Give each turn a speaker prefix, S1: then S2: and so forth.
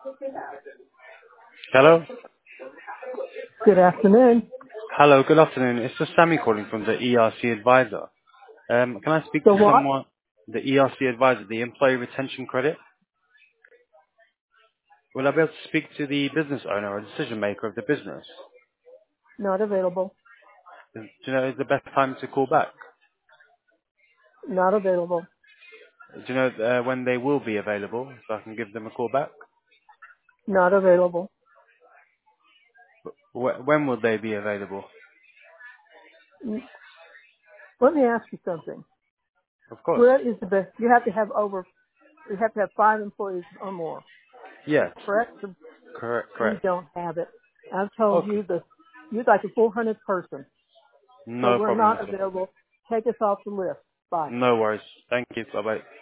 S1: Hello?
S2: Good afternoon.
S1: Hello, good afternoon. It's just Sammy calling from the ERC advisor. Can I speak
S2: The
S1: to
S2: what?
S1: someone, the ERC advisor, the employee retention credit? Will I be able to speak to the business owner or decision maker of the business?
S2: Not available.
S1: Do you know is the best time to call back?
S2: Not available.
S1: Do you know when they will be available so I can give them a call back?
S2: Not available.
S1: When will they be available?
S2: Mm, Let me ask you something.
S1: Of course.
S2: Where is the best? You have to have you have to have 5 employees or more,
S1: Yes.
S2: correct? We
S1: Correct.
S2: don't have it. I've told
S1: Okay.
S2: you that you'd like a 400 person, so
S1: No
S2: we're
S1: problem
S2: not
S1: at all.
S2: available. Take us off the list. Bye.
S1: No worries. Thank you. Bye bye.